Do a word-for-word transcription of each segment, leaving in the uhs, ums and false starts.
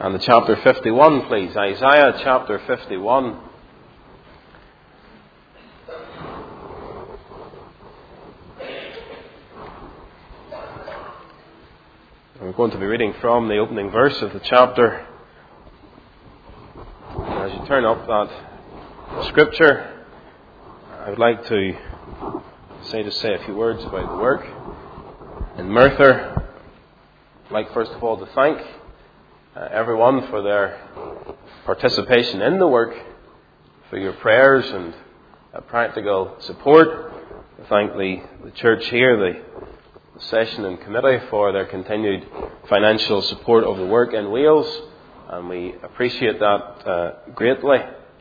and the chapter fifty-one, please. Isaiah chapter fifty-one. We're going to be reading from the opening verse of the chapter. As you turn up that scripture, I would like to say to say a few words about the work in Merthyr. I'd like first of all to thank uh, everyone for their participation in the work, for your prayers and uh, practical support. I thank the, the church here, the, the session and committee for their continued financial support of the work in Wales, and we appreciate that uh, greatly.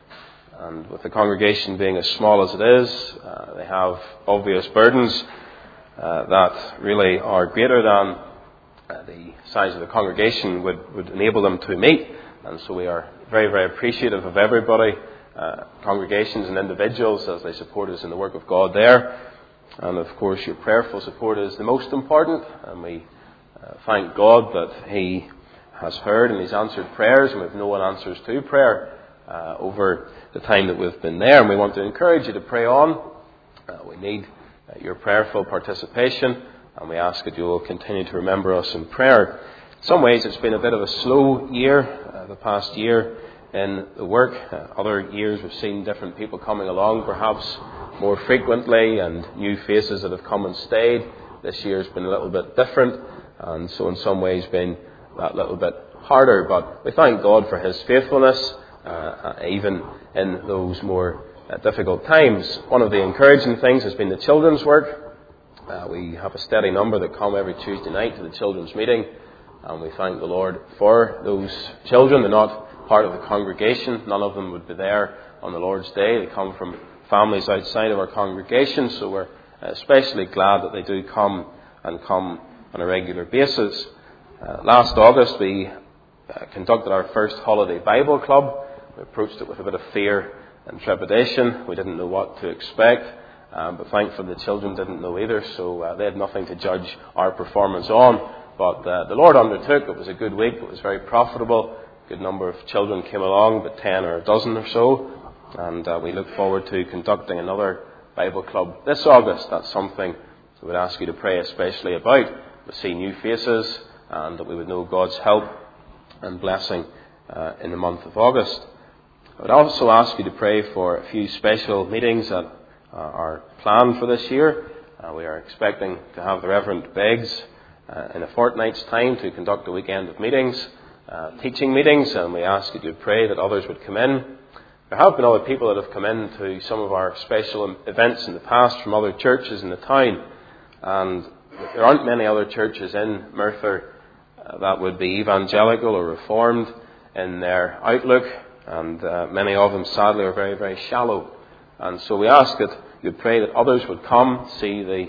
And with the congregation being as small as it is, uh, they have obvious burdens uh, that really are greater than uh, the size of the congregation would, would enable them to meet. And so we are very, very appreciative of everybody, uh, congregations and individuals, as they support us in the work of God there. And of course, your prayerful support is the most important. And we uh, thank God that He has heard and He's answered prayers, and we have no answers to prayer uh, over the time that we've been there. And we want to encourage you to pray on. Uh, we need uh, your prayerful participation, and we ask that you will continue to remember us in prayer. In some ways, it's been a bit of a slow year, uh, the past year in the work. Uh, other years we've seen different people coming along, perhaps more frequently, and new faces that have come and stayed. This year's been a little bit different, and so in some ways been that little bit harder. But we thank God for His faithfulness, uh, even in those more uh, difficult times. One of the encouraging things has been the children's work. Uh, we have a steady number that come every Tuesday night to the children's meeting, and we thank the Lord for those children. They're not part of the congregation. None of them would be there on the Lord's Day. They come from families outside of our congregation, so we're especially glad that they do come and come on a regular basis. Uh, last August we uh, conducted our first holiday Bible club. We approached it with a bit of fear and trepidation. We didn't know what to expect, um, but thankfully the children didn't know either, so uh, they had nothing to judge our performance on. But uh, the Lord undertook. It was a good week. It was very profitable. A good number of children came along, but ten or a dozen or so. And uh, we look forward to conducting another Bible club this August. That's something we would ask you to pray especially about. We see new faces, and that we would know God's help and blessing uh, in the month of August. I would also ask you to pray for a few special meetings that uh, are planned for this year. Uh, we are expecting to have the Reverend Beggs uh, in a fortnight's time to conduct a weekend of meetings, uh, teaching meetings, and we ask you to pray that others would come in. There have been other people that have come in to some of our special events in the past from other churches in the town, and there aren't many other churches in Merthyr uh, that would be evangelical or reformed in their outlook, and uh, many of them sadly are very, very shallow. And so we ask that you pray that others would come, see the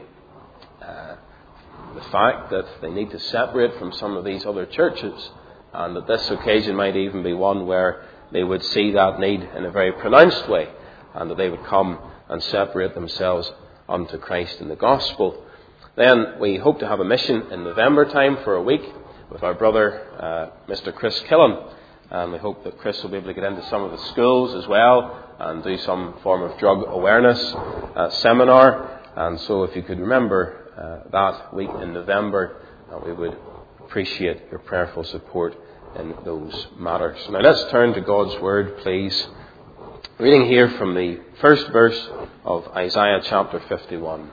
uh, the fact that they need to separate from some of these other churches, and that this occasion might even be one where they would see that need in a very pronounced way, and that they would come and separate themselves unto Christ in the gospel. Then we hope to have a mission in November time for a week with our brother, uh, Mister Chris Killen. And we hope that Chris will be able to get into some of the schools as well and do some form of drug awareness uh, seminar. And so if you could remember uh, that week in November, uh, we would appreciate your prayerful support in those matters. Now let's turn to God's Word, please. Reading here from the first verse of Isaiah chapter fifty-one.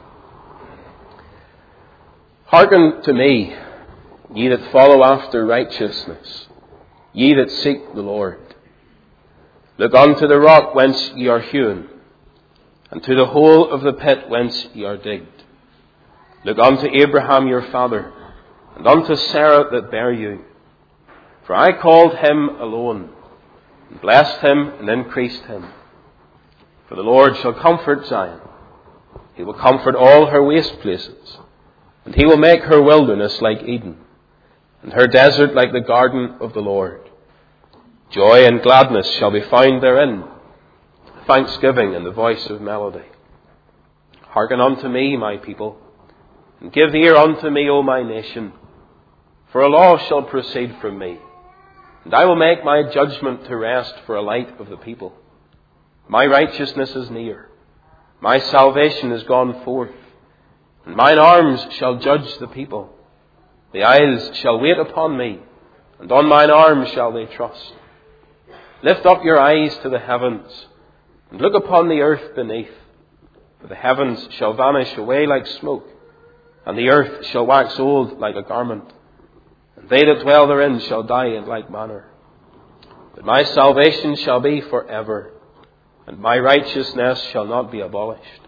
Hearken to me, ye that follow after righteousness, ye that seek the Lord. Look unto the rock whence ye are hewn, and to the hole of the pit whence ye are digged. Look unto Abraham your father, and unto Sarah that bare you. For I called him alone, and blessed him, and increased him. For the Lord shall comfort Zion. He will comfort all her waste places, and He will make her wilderness like Eden, and her desert like the garden of the Lord. Joy and gladness shall be found therein, thanksgiving and the voice of melody. Hearken unto me, my people, and give ear unto me, O my nation. For a law shall proceed from me, And I will make my judgment to rest for a light of the people. My righteousness is near. My salvation is gone forth. And mine arms shall judge the people. The isles shall wait upon me, and on mine arms shall they trust. Lift up your eyes to the heavens, and look upon the earth beneath. For the heavens shall vanish away like smoke, and the earth shall wax old like a garment. And they that dwell therein shall die in like manner. But my salvation shall be forever, and my righteousness shall not be abolished.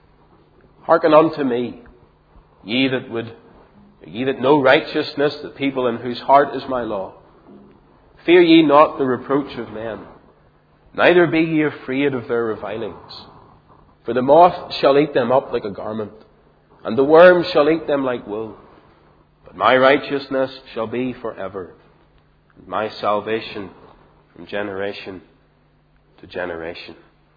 Hearken unto me, ye that would, ye that know righteousness, the people in whose heart is my law. Fear ye not the reproach of men, neither be ye afraid of their revilings. For the moth shall eat them up like a garment, and the worm shall eat them like wool. But my righteousness shall be forever, and my salvation from generation to generation.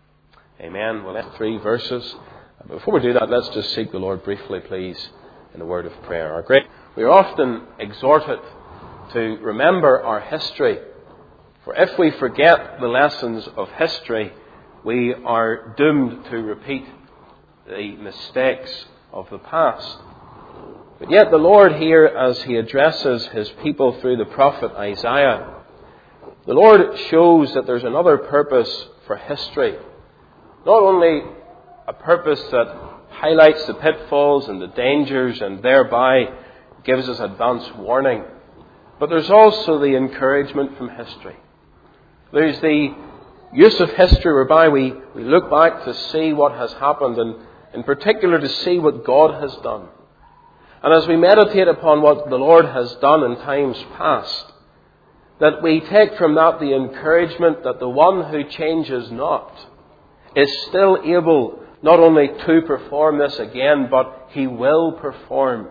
Amen. Well, that's three verses. Before we do that, let's just seek the Lord briefly, please, in a word of prayer. Our great, we are often exhorted to remember our history. For if we forget the lessons of history, we are doomed to repeat the mistakes of the past. But yet the Lord here, as he addresses his people through the prophet Isaiah, the Lord shows that there's another purpose for history. Not only a purpose that highlights the pitfalls and the dangers and thereby gives us advance warning, but there's also the encouragement from history. There's the use of history whereby we, we look back to see what has happened, and in particular to see what God has done. And as we meditate upon what the Lord has done in times past, that we take from that the encouragement that the one who changes not is still able not only to perform this again, but he will perform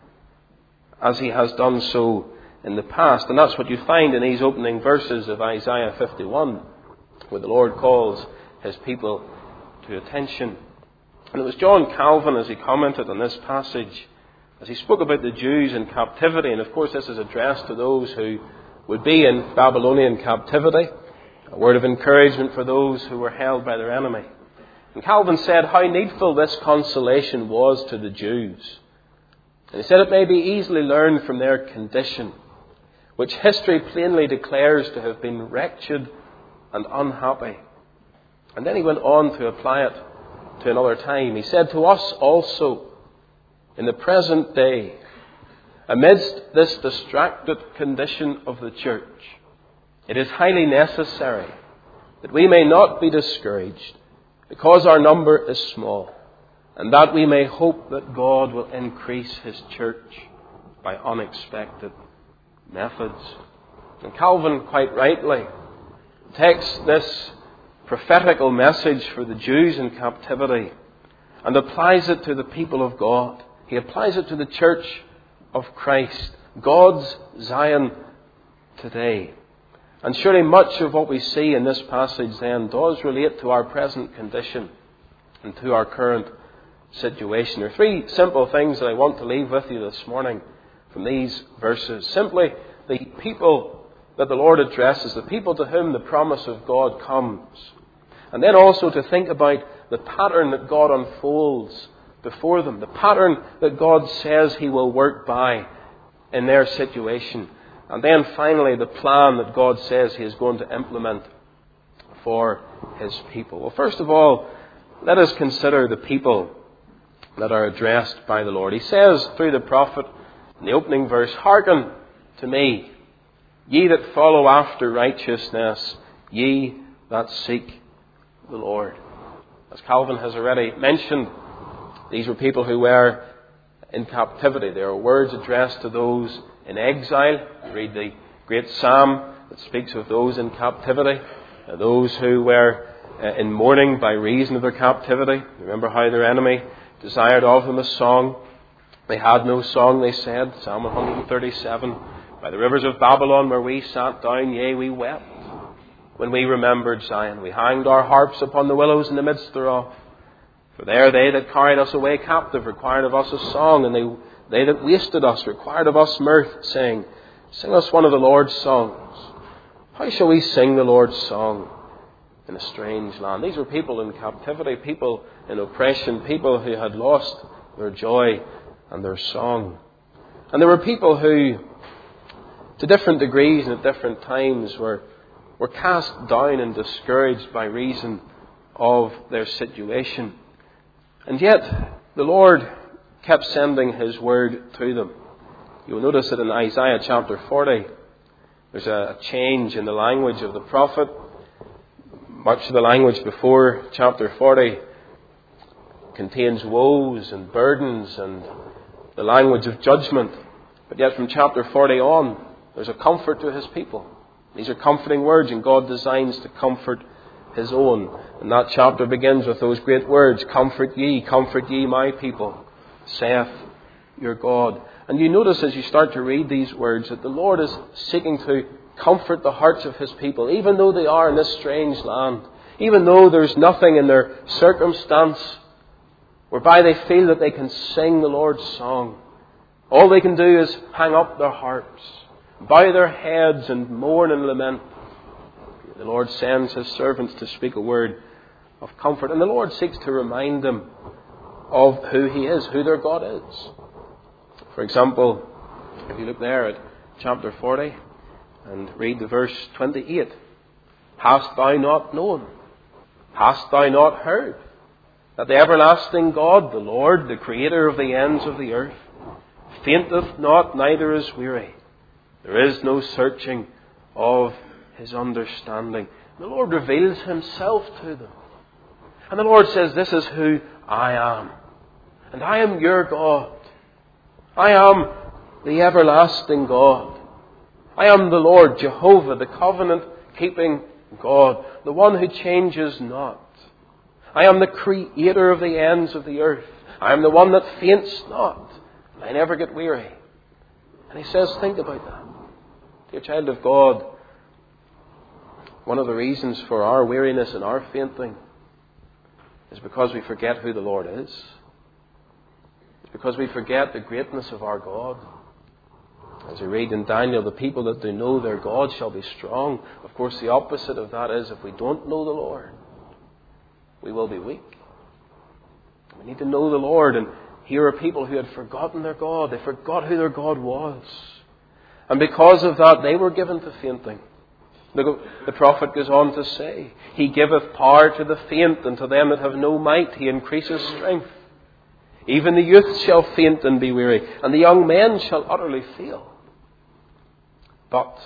as he has done so in the past. And that's what you find in these opening verses of Isaiah fifty-one, where the Lord calls his people to attention. And it was John Calvin, as he commented on this passage, as he spoke about the Jews in captivity, and of course this is addressed to those who would be in Babylonian captivity, a word of encouragement for those who were held by their enemy. And Calvin said how needful this consolation was to the Jews. And he said it may be easily learned from their condition, which history plainly declares to have been wretched and unhappy. And then he went on to apply it to another time. He said, to us also, in the present day, amidst this distracted condition of the church, it is highly necessary that we may not be discouraged because our number is small, and that we may hope that God will increase his church by unexpected methods. And Calvin, quite rightly, takes this prophetical message for the Jews in captivity and applies it to the people of God. He applies it to the church of Christ, God's Zion today. And surely much of what we see in this passage then does relate to our present condition and to our current situation. There are three simple things that I want to leave with you this morning from these verses. Simply, the people that the Lord addresses, the people to whom the promise of God comes. And then also to think about the pattern that God unfolds before them, the pattern that God says he will work by in their situation. And then finally, the plan that God says he is going to implement for his people. Well, first of all, let us consider the people that are addressed by the Lord. He says through the prophet in the opening verse, hearken to me, ye that follow after righteousness, ye that seek the Lord. As Calvin has already mentioned, these were people who were in captivity. There are words addressed to those in exile. You read the great psalm that speaks of those in captivity, those who were in mourning by reason of their captivity. Remember how their enemy desired of them a song. They had no song, they said, Psalm one thirty-seven. By the rivers of Babylon where we sat down, yea, we wept when we remembered Zion. We hanged our harps upon the willows in the midst thereof. For there they that carried us away captive required of us a song, and they they that wasted us required of us mirth, saying, sing us one of the Lord's songs. How shall we sing the Lord's song in a strange land? These were people in captivity, people in oppression, people who had lost their joy and their song. And there were people who, to different degrees and at different times, were, were cast down and discouraged by reason of their situation. And yet, the Lord kept sending His word to them. You'll notice that in Isaiah chapter forty, there's a change in the language of the prophet. Much of the language before chapter forty contains woes and burdens and the language of judgment. But yet from chapter forty on, there's a comfort to His people. These are comforting words, and God designs to comfort His own. And that chapter begins with those great words, "Comfort ye, comfort ye my people, saith your God." And you notice as you start to read these words that the Lord is seeking to comfort the hearts of His people, even though they are in this strange land, even though there's nothing in their circumstance whereby they feel that they can sing the Lord's song. All they can do is hang up their harps, bow their heads and mourn and lament. The Lord sends His servants to speak a word of comfort, and the Lord seeks to remind them of who He is, who their God is. For example, if you look there at chapter forty and read the verse twenty-eight. Hast thou not known? Hast thou not heard? That the everlasting God, the Lord, the Creator of the ends of the earth, fainteth not, neither is weary. There is no searching of His understanding. The Lord reveals Himself to them. And the Lord says, "This is who I am. And I am your God. I am the everlasting God. I am the Lord, Jehovah, the covenant-keeping God, the one who changes not. I am the Creator of the ends of the earth. I am the one that faints not. I never get weary." And He says, think about that. Dear child of God, one of the reasons for our weariness and our fainting is because we forget who the Lord is. It's because we forget the greatness of our God. As we read in Daniel, the people that do know their God shall be strong. Of course, the opposite of that is if we don't know the Lord, we will be weak. We need to know the Lord. And here are people who had forgotten their God. They forgot who their God was. And because of that, they were given to fainting. Look, the prophet goes on to say, "He giveth power to the faint, and to them that have no might He increases strength. Even the youth shall faint and be weary, and the young men shall utterly fail. But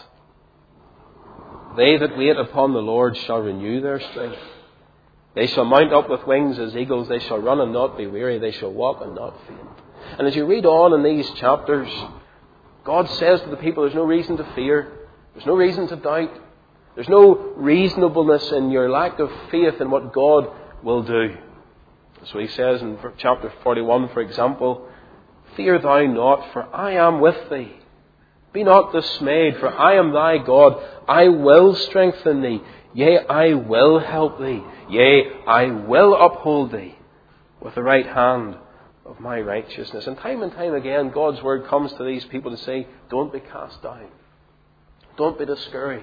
they that wait upon the Lord shall renew their strength. They shall mount up with wings as eagles. They shall run and not be weary. They shall walk and not faint." And as you read on in these chapters, God says to the people, there's no reason to fear. There's no reason to doubt. There's no reasonableness in your lack of faith in what God will do. So He says in chapter forty-one, for example, "Fear thou not, for I am with thee. Be not dismayed, for I am thy God. I will strengthen thee. Yea, I will help thee. Yea, I will uphold thee with the right hand of my righteousness." And time and time again, God's word comes to these people to say, don't be cast down. Don't be discouraged.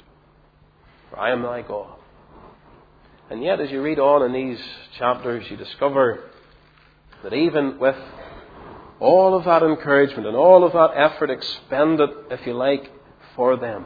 For I am thy God. And yet, as you read on in these chapters, you discover that even with all of that encouragement and all of that effort expended, if you like, for them,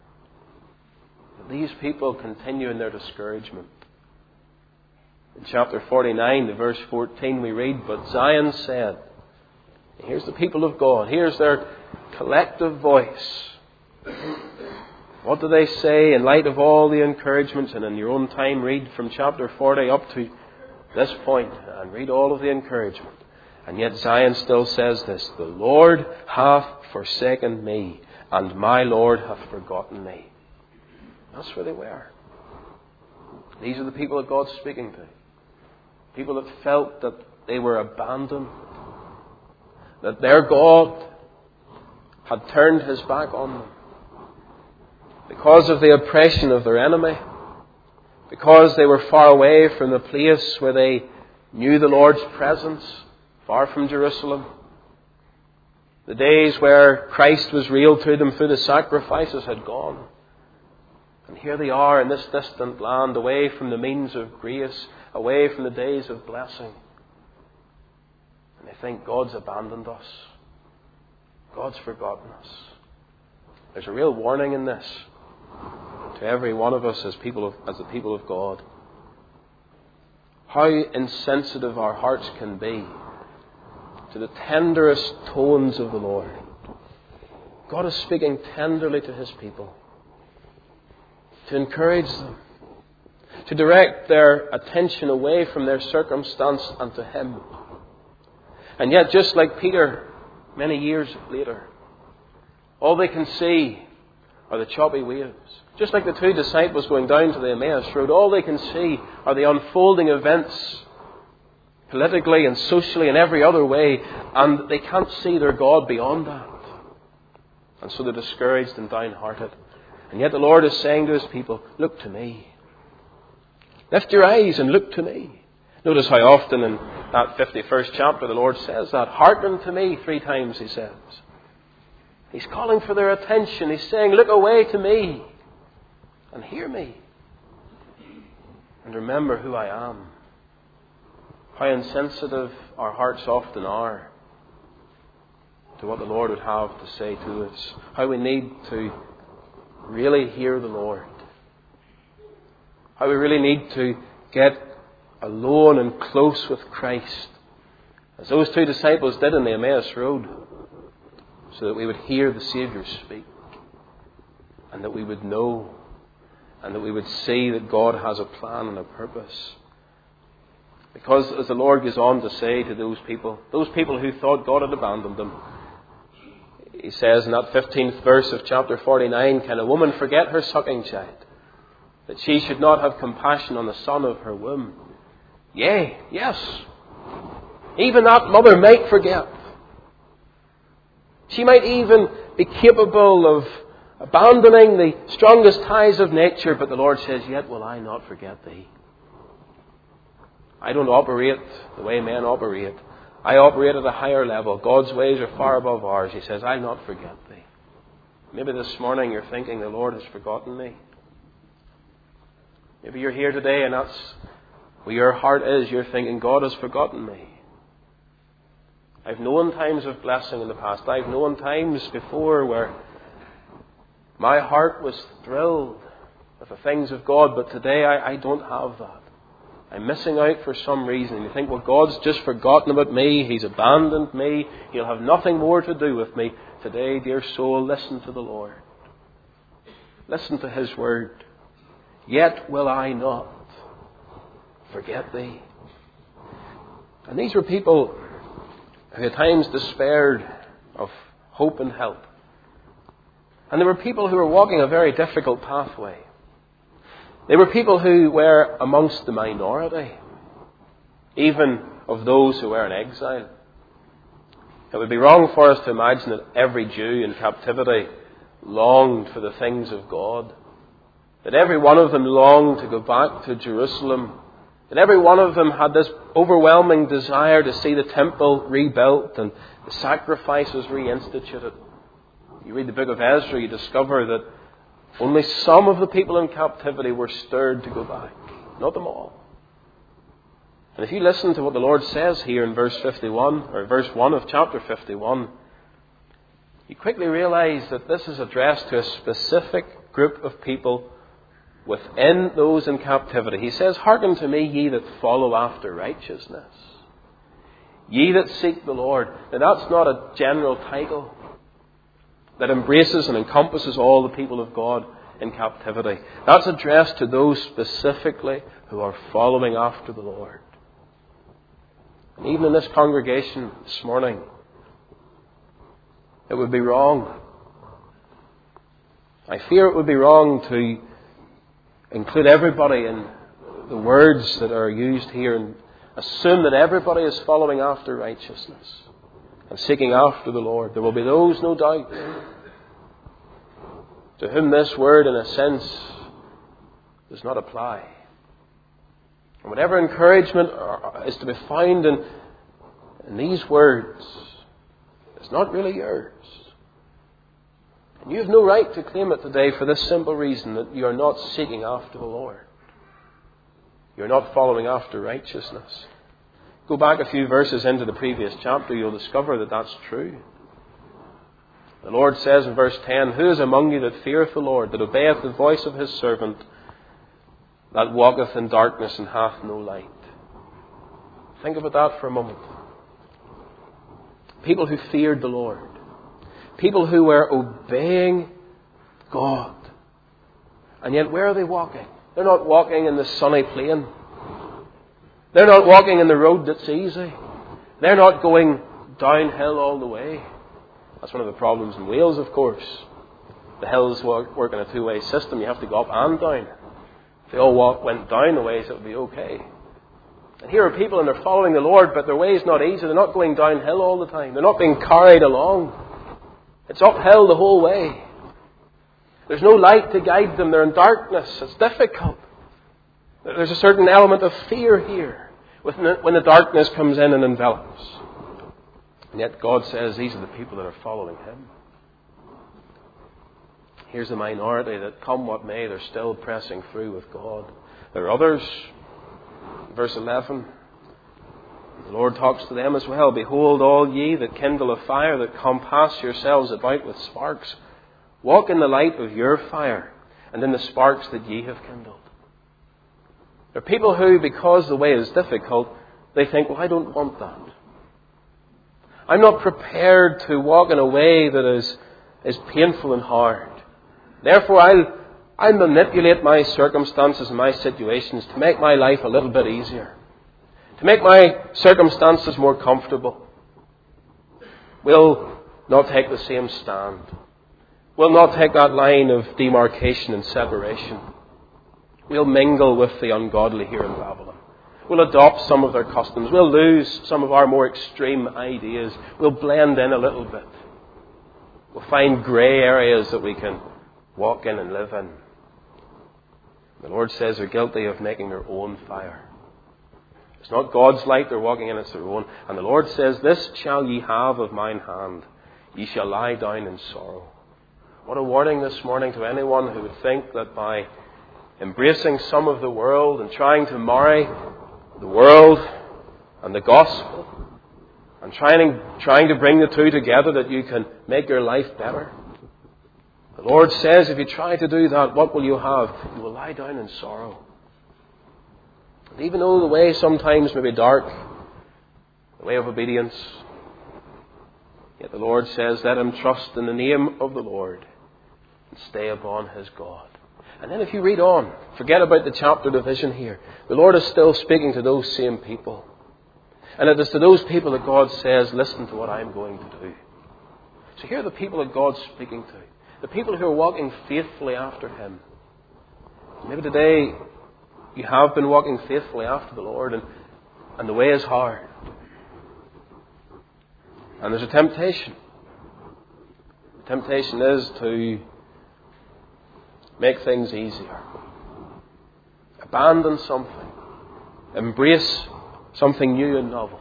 these people continue in their discouragement. In chapter forty-nine, the verse fourteen, we read, "But Zion said," here's the people of God, here's their collective voice. What do they say in light of all the encouragements? And in your own time, read from chapter forty up to this point and read all of the encouragement. And yet Zion still says this, "The Lord hath forsaken me, and my Lord hath forgotten me." That's where they were. These are the people that God's speaking to. People that felt that they were abandoned, that their God had turned His back on them because of the oppression of their enemy, because they were far away from the place where they knew the Lord's presence, far from Jerusalem. The days where Christ was real to them through the sacrifices had gone. And here they are in this distant land, away from the means of grace, away from the days of blessing. And they think God's abandoned us. God's forgotten us. There's a real warning in this to every one of us as people of, as the people of God. How insensitive our hearts can be to the tenderest tones of the Lord. God is speaking tenderly to His people to encourage them, to direct their attention away from their circumstance and to Him. And yet, just like Peter, many years later, all they can see are the choppy waves. Just like the two disciples going down to the Emmaus Road, all they can see are the unfolding events, politically and socially and every other way, and they can't see their God beyond that. And so they're discouraged and downhearted. And yet the Lord is saying to His people, look to me. Lift your eyes and look to me. Notice how often in that fifty-first chapter the Lord says that. Hearken to me, three times He says. He's calling for their attention. He's saying, look away to me and hear me. And remember who I am. How insensitive our hearts often are to what the Lord would have to say to us. How we need to really hear the Lord. How we really need to get alone and close with Christ, as those two disciples did in the Emmaus Road, so that we would hear the Saviour speak, and that we would know, and that we would see that God has a plan and a purpose. Because as the Lord goes on to say to those people, those people who thought God had abandoned them, He says in that fifteenth verse of chapter forty-nine, can a woman forget her sucking child, that she should not have compassion on the son of her womb? Yea, yes. Even that mother might forget. She might even be capable of abandoning the strongest ties of nature, but the Lord says, yet will I not forget thee. I don't operate the way men operate. I operate at a higher level. God's ways are far above ours. He says, I'll not forget thee. Maybe this morning you're thinking the Lord has forgotten me. Maybe you're here today and that's where your heart is. You're thinking, God has forgotten me. I've known times of blessing in the past. I've known times before where my heart was thrilled with the things of God, but today I, I don't have that. I'm missing out for some reason. And you think, well, God's just forgotten about me. He's abandoned me. He'll have nothing more to do with me. Today, dear soul, listen to the Lord. Listen to His word. Yet will I not forget thee. And these were people who at times despaired of hope and help. And there were people who were walking a very difficult pathway. They were people who were amongst the minority, even of those who were in exile. It would be wrong for us to imagine that every Jew in captivity longed for the things of God, that every one of them longed to go back to Jerusalem, that every one of them had this overwhelming desire to see the temple rebuilt and the sacrifices reinstituted. You read the book of Ezra, you discover that only some of the people in captivity were stirred to go back. Not them all. And if you listen to what the Lord says here in verse fifty-one, or verse one of chapter fifty-one, you quickly realize that this is addressed to a specific group of people within those in captivity. He says, hearken to me, ye that follow after righteousness. Ye that seek the Lord. Now that's not a general title that embraces and encompasses all the people of God in captivity. That's addressed to those specifically who are following after the Lord. And even in this congregation this morning, it would be wrong. I fear it would be wrong to include everybody in the words that are used here and assume that everybody is following after righteousness and seeking after the Lord. There will be those, no doubt, to whom this word, in a sense, does not apply. And whatever encouragement is to be found in, in these words is not really yours. And you have no right to claim it today for this simple reason, that you are not seeking after the Lord. You're not following after righteousness. Go back a few verses into the previous chapter, you'll discover that that's true. The Lord says in verse ten, "Who is among you that feareth the Lord, that obeyeth the voice of his servant, that walketh in darkness and hath no light?" Think about that for a moment. People who feared the Lord. People who were obeying God. And yet where are they walking? They're not walking in the sunny plain. They're not walking in the road that's easy. They're not going downhill all the way. That's one of the problems in Wales, of course. The hills work, work in a two-way system. You have to go up and down. If they all walk, went down the ways, it would be okay. And here are people and they're following the Lord, but their way is not easy. They're not going downhill all the time. They're not being carried along. It's uphill the whole way. There's no light to guide them. They're in darkness. It's difficult. There's a certain element of fear here when the darkness comes in and envelops. And yet God says these are the people that are following Him. Here's the minority that, come what may, they're still pressing through with God. There are others. Verse eleven, the Lord talks to them as well. "Behold, all ye that kindle a fire, that compass yourselves about with sparks, walk in the light of your fire, and in the sparks that ye have kindled." There are people who, because the way is difficult, they think, well, I don't want that. I'm not prepared to walk in a way that is, is painful and hard. Therefore, I'll, I'll manipulate my circumstances and my situations to make my life a little bit easier. To make my circumstances more comfortable. We'll not take the same stand. We'll not take that line of demarcation and separation. We'll mingle with the ungodly here in Babylon. We'll adopt some of their customs. We'll lose some of our more extreme ideas. We'll blend in a little bit. We'll find grey areas that we can walk in and live in. The Lord says they're guilty of making their own fire. It's not God's light they're walking in, it's their own. And the Lord says, "This shall ye have of mine hand. Ye shall lie down in sorrow." What a warning this morning to anyone who would think that by embracing some of the world and trying to marry the world and the gospel and trying, trying to bring the two together, that you can make your life better. The Lord says if you try to do that, what will you have? You will lie down in sorrow. And even though the way sometimes may be dark, the way of obedience, yet the Lord says, let him trust in the name of the Lord and stay upon his God. And then if you read on, forget about the chapter division here. The Lord is still speaking to those same people. And it is to those people that God says, listen to what I'm going to do. So here are the people that God's speaking to. The people who are walking faithfully after Him. Maybe today you have been walking faithfully after the Lord and, and the way is hard. And there's a temptation. The temptation is to make things easier. Abandon something. Embrace something new and novel.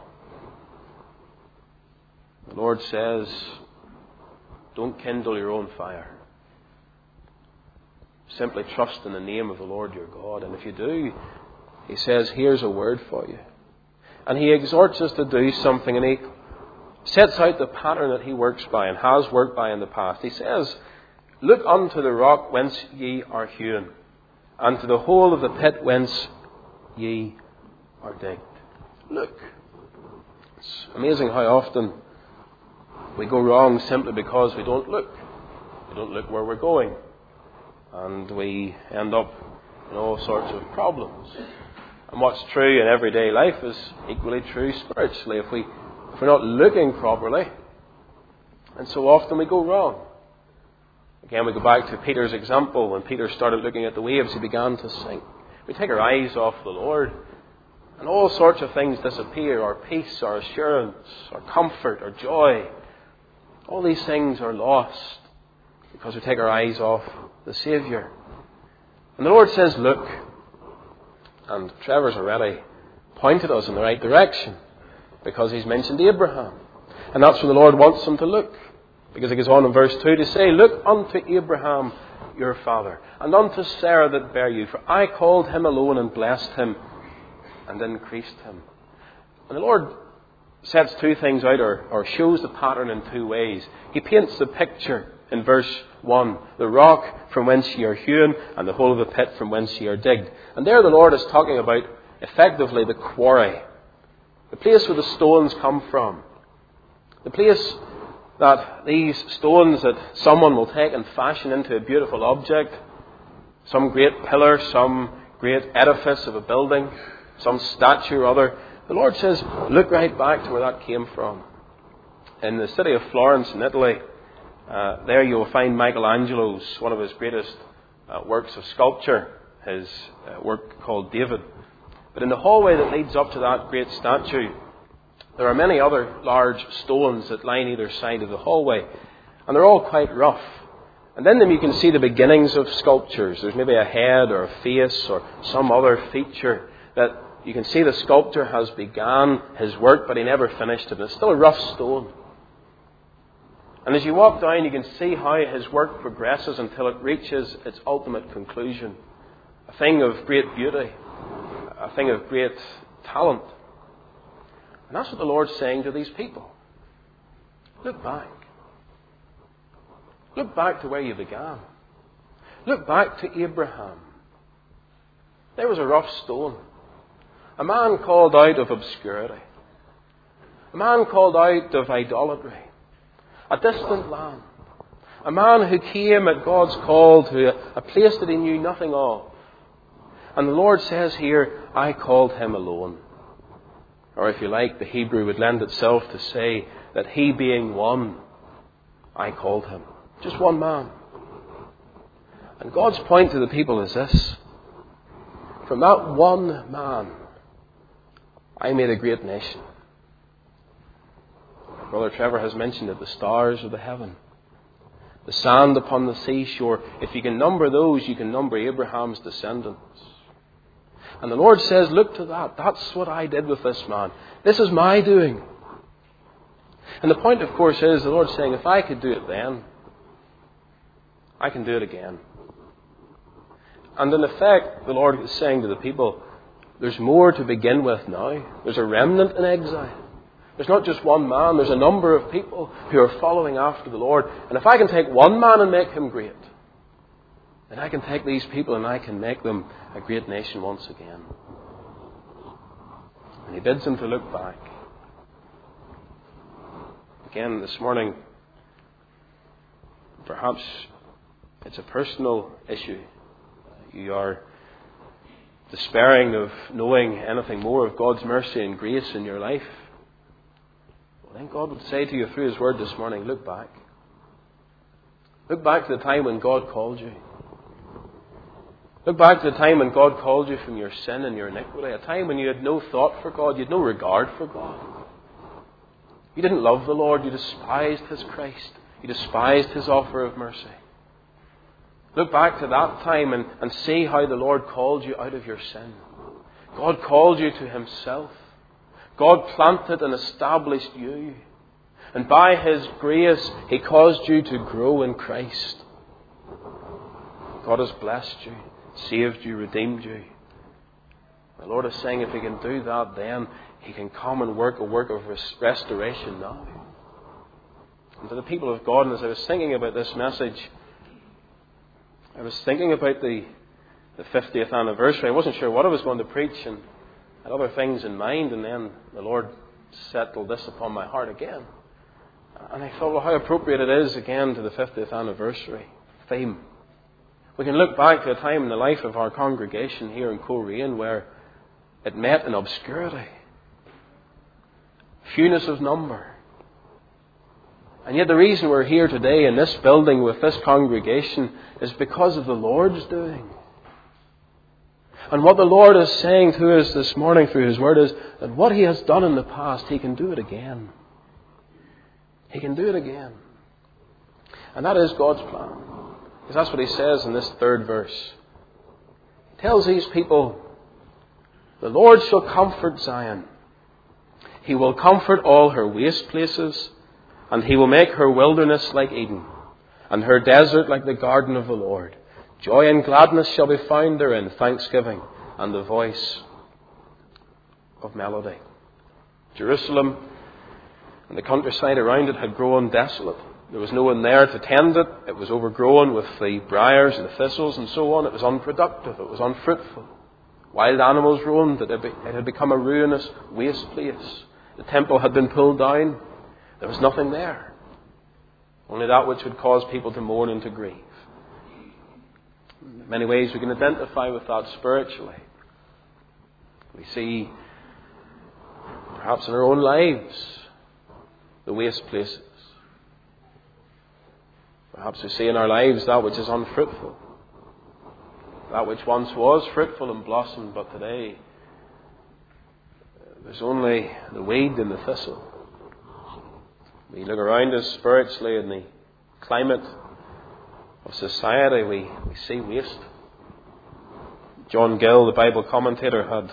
The Lord says, don't kindle your own fire. Simply trust in the name of the Lord your God. And if you do, He says, here's a word for you. And He exhorts us to do something, and He sets out the pattern that He works by and has worked by in the past. He says, look unto the rock whence ye are hewn, and to the hole of the pit whence ye are digged. Look. It's amazing how often we go wrong simply because we don't look. We don't look where we're going. And we end up in all sorts of problems. And what's true in everyday life is equally true spiritually. If, we, if we're not looking properly, and so often we go wrong. Again, we go back to Peter's example. When Peter started looking at the waves, he began to sink. We take our eyes off the Lord, and all sorts of things disappear. Our peace, our assurance, our comfort, our joy. All these things are lost because we take our eyes off the Saviour. And the Lord says, look. And Trevor's already pointed us in the right direction because he's mentioned Abraham. And that's where the Lord wants them to look. Because it goes on in verse two to say, look unto Abraham your father, and unto Sarah that bare you, for I called him alone and blessed him and increased him. And the Lord sets two things out, or, or shows the pattern in two ways. He paints the picture in verse one, the rock from whence ye are hewn, and the hole of the pit from whence ye are digged. And there the Lord is talking about, effectively, the quarry. The place where the stones come from. The place that these stones that someone will take and fashion into a beautiful object, some great pillar, some great edifice of a building, some statue or other. The Lord says, look right back to where that came from. In the city of Florence in Italy, uh, there you will find Michelangelo's, one of his greatest uh, works of sculpture, his uh, work called David. But in the hallway that leads up to that great statue, there are many other large stones that line either side of the hallway, and they're all quite rough. And in them you can see the beginnings of sculptures. There's maybe a head or a face or some other feature that you can see the sculptor has begun his work, but he never finished it. It's still a rough stone. And as you walk down, you can see how his work progresses until it reaches its ultimate conclusion. A thing of great beauty, a thing of great talent. And that's what the Lord's saying to these people. Look back. Look back to where you began. Look back to Abraham. There was a rough stone. A man called out of obscurity. A man called out of idolatry. A distant land. A man who came at God's call to a, a place that he knew nothing of. And the Lord says here, I called him alone. Or if you like, the Hebrew would lend itself to say that he being one, I called him. Just one man. And God's point to the people is this. From that one man, I made a great nation. Brother Trevor has mentioned it, the stars of the heaven. The sand upon the seashore. If you can number those, you can number Abraham's descendants. And the Lord says, look to that. That's what I did with this man. This is my doing. And the point, of course, is the Lord's saying, if I could do it then, I can do it again. And in effect, the Lord is saying to the people, there's more to begin with now. There's a remnant in exile. There's not just one man. There's a number of people who are following after the Lord. And if I can take one man and make him great, then I can take these people and I can make them a great nation once again. And he bids them to look back. Again, this morning, perhaps it's a personal issue. You are despairing of knowing anything more of God's mercy and grace in your life. Well, then God would say to you through His Word this morning, look back. Look back to the time when God called you. Look back to the time when God called you from your sin and your iniquity. A time when you had no thought for God. You had no regard for God. You didn't love the Lord. You despised His Christ. You despised His offer of mercy. Look back to that time and, and see how the Lord called you out of your sin. God called you to Himself. God planted and established you. And by His grace, He caused you to grow in Christ. God has blessed you, saved you, redeemed you. The Lord is saying if He can do that then, He can come and work a work of restoration now. And to the people of God, and as I was thinking about this message, I was thinking about the, the fiftieth anniversary. I wasn't sure what I was going to preach and had other things in mind, and then the Lord settled this upon my heart again. And I thought, well, how appropriate it is again to the fiftieth anniversary theme. We can look back to a time in the life of our congregation here in Coleraine where it met in obscurity, fewness of number. And yet the reason we're here today in this building with this congregation is because of the Lord's doing. And what the Lord is saying to us this morning through His Word is that what He has done in the past, He can do it again. He can do it again. And that is God's plan. Because that's what He says in this third verse. He tells these people, the Lord shall comfort Zion. He will comfort all her waste places And He will make her wilderness like Eden, and her desert like the garden of the Lord. Joy and gladness shall be found therein, thanksgiving and the voice of melody. Jerusalem and the countryside around it had grown desolate. There was no one there to tend it. It was overgrown with the briars and the thistles and so on. It was unproductive. It was unfruitful. Wild animals roamed. It had become a ruinous waste place. The temple had been pulled down. There was nothing there. Only that which would cause people to mourn and to grieve. In many ways we can identify with that spiritually. We see, perhaps in our own lives, the waste places. Perhaps we see in our lives that which is unfruitful. That which once was fruitful and blossomed, but today there's only the weed and the thistle. We look around us spiritually in the climate of society, we, we see waste. John Gill, the Bible commentator, had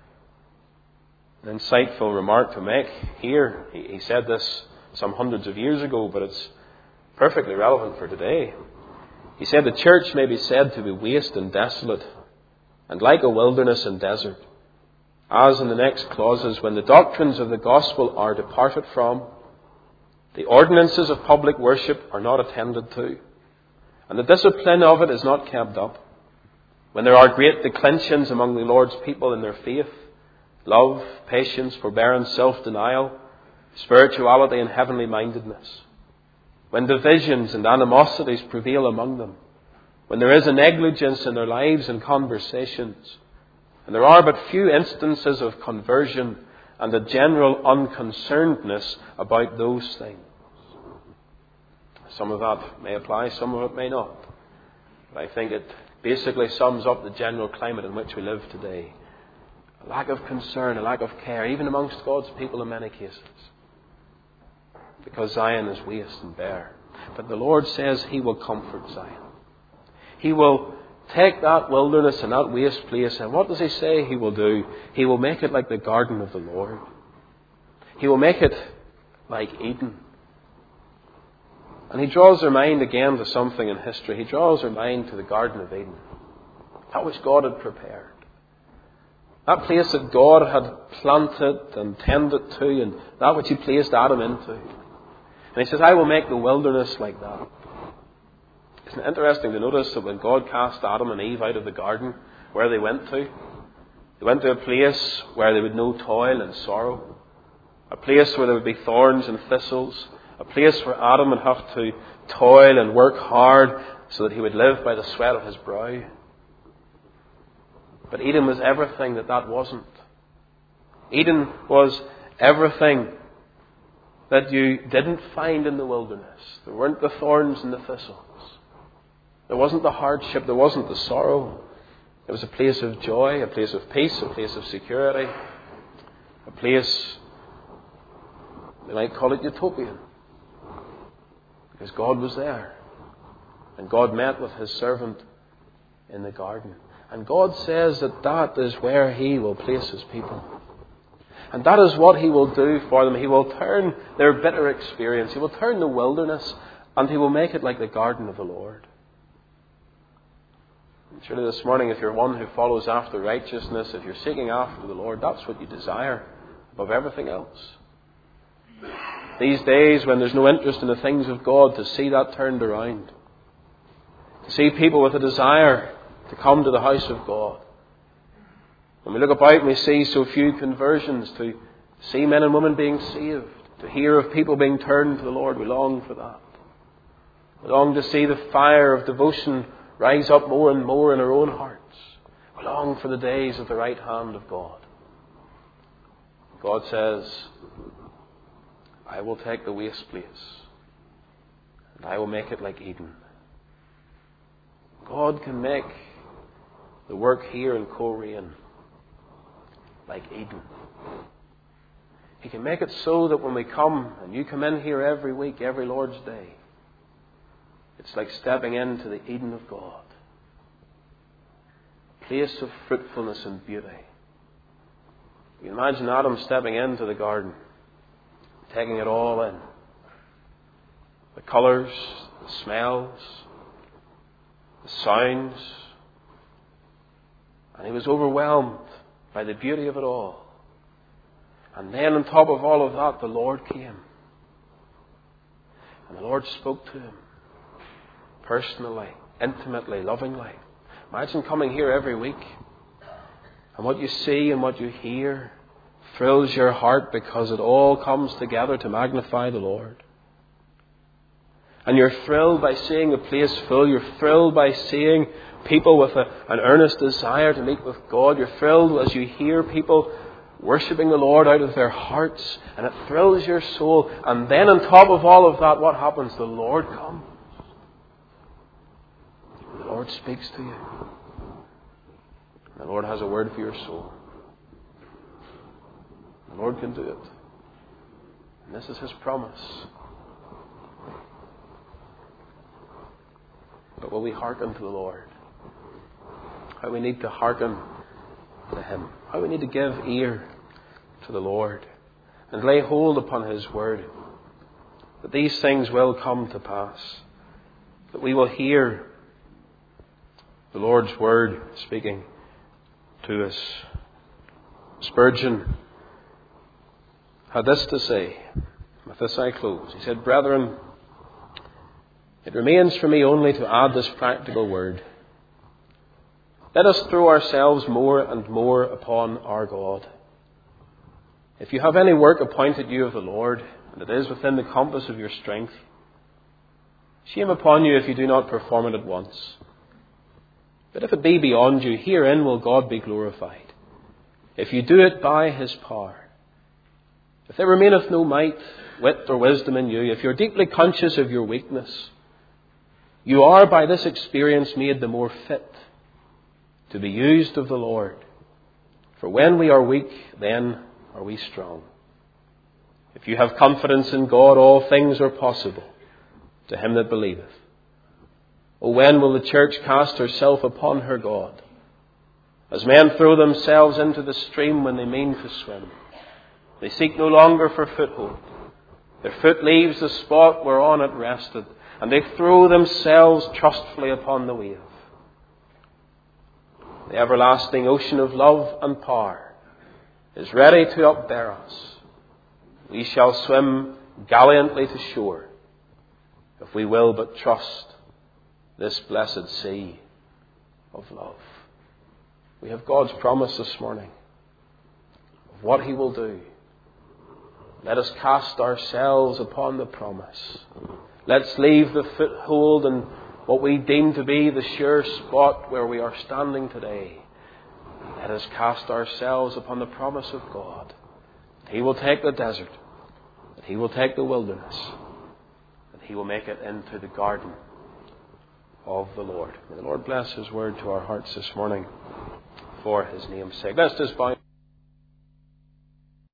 an insightful remark to make here. He, he said this some hundreds of years ago, but it's perfectly relevant for today. He said the church may be said to be waste and desolate, and like a wilderness and desert, as in the next clauses, when the doctrines of the gospel are departed from, the ordinances of public worship are not attended to, and the discipline of it is not kept up. When there are great declensions among the Lord's people in their faith, love, patience, forbearance, self-denial, spirituality and heavenly mindedness. When divisions and animosities prevail among them. When there is a negligence in their lives and conversations. And there are but few instances of conversion and a general unconcernedness about those things. Some of that may apply, some of it may not. But I think it basically sums up the general climate in which we live today. A lack of concern, a lack of care, even amongst God's people in many cases. Because Zion is waste and bare. But the Lord says He will comfort Zion. He will take that wilderness and that waste place, and what does He say He will do? He will make it like the garden of the Lord. He will make it like Eden. And He draws our mind again to something in history. He draws our mind to the Garden of Eden. That which God had prepared. That place that God had planted and tended to, and that which He placed Adam into. And He says, I will make the wilderness like that. Isn't it interesting to notice that when God cast Adam and Eve out of the garden, where they went to? They went to a place where they would know toil and sorrow. A place where there would be thorns and thistles. A place where Adam would have to toil and work hard so that he would live by the sweat of his brow. But Eden was everything that that wasn't. Eden was everything that you didn't find in the wilderness. There weren't the thorns and the thistles. There wasn't the hardship. There wasn't the sorrow. It was a place of joy, a place of peace, a place of security, a place, they might call it utopian. Because God was there. And God met with His servant in the garden. And God says that that is where He will place His people. And that is what He will do for them. He will turn their bitter experience. He will turn the wilderness and He will make it like the garden of the Lord. And surely this morning, if you're one who follows after righteousness, if you're seeking after the Lord, that's what you desire above everything else. These days when there's no interest in the things of God, to see that turned around. To see people with a desire to come to the house of God. When we look about and we see so few conversions, to see men and women being saved, to hear of people being turned to the Lord, we long for that. We long to see the fire of devotion rise up more and more in our own hearts. We long for the days of the right hand of God. God says, I will take the waste place and I will make it like Eden. God can make the work here in Coleraine like Eden. He can make it so that when we come, and you come in here every week, every Lord's Day, it's like stepping into the Eden of God. A place of fruitfulness and beauty. You can imagine Adam stepping into the garden, taking it all in. the colours, the smells, the sounds. And he was overwhelmed by the beauty of it all. And then on top of all of that, the Lord came. And the Lord spoke to him personally, intimately, lovingly. Imagine coming here every week, and what you see and what you hear thrills your heart because it all comes together to magnify the Lord. And you're thrilled by seeing the place full. You're thrilled by seeing people with a, an earnest desire to meet with God. You're thrilled as you hear people worshipping the Lord out of their hearts, and it thrills your soul. And then on top of all of that, what happens? The Lord comes. The Lord speaks to you. The Lord has a word for your soul. The Lord can do it. And this is His promise. But will we hearken to the Lord? How we need to hearken to Him. How we need to give ear to the Lord and lay hold upon His word. That these things will come to pass. That we will hear the Lord's word speaking to us. Spurgeon had this to say. With this I close. He said, "Brethren, it remains for me only to add this practical word. Let us throw ourselves more and more upon our God. If you have any work appointed you of the Lord, and it is within the compass of your strength, shame upon you if you do not perform it at once. But if it be beyond you, herein will God be glorified, if you do it by His power. If there remaineth no might, wit, or wisdom in you, if you're deeply conscious of your weakness, you are by this experience made the more fit to be used of the Lord. For when we are weak, then are we strong. If you have confidence in God, all things are possible to him that believeth. O when will the church cast herself upon her God? As men throw themselves into the stream when they mean to swim. They seek no longer for foothold. Their foot leaves the spot whereon it rested, and they throw themselves trustfully upon the wave. The everlasting ocean of love and power is ready to upbear us. We shall swim gallantly to shore, if we will but trust this blessed sea of love. We have God's promise this morning of what He will do. Let us cast ourselves upon the promise. Let's leave the foothold and what we deem to be the sure spot where we are standing today. Let us cast ourselves upon the promise of God. That He will take the desert, that He will take the wilderness, that He will make it into the garden of the Lord. May the Lord bless His word to our hearts this morning for His name's sake. Let's just bow.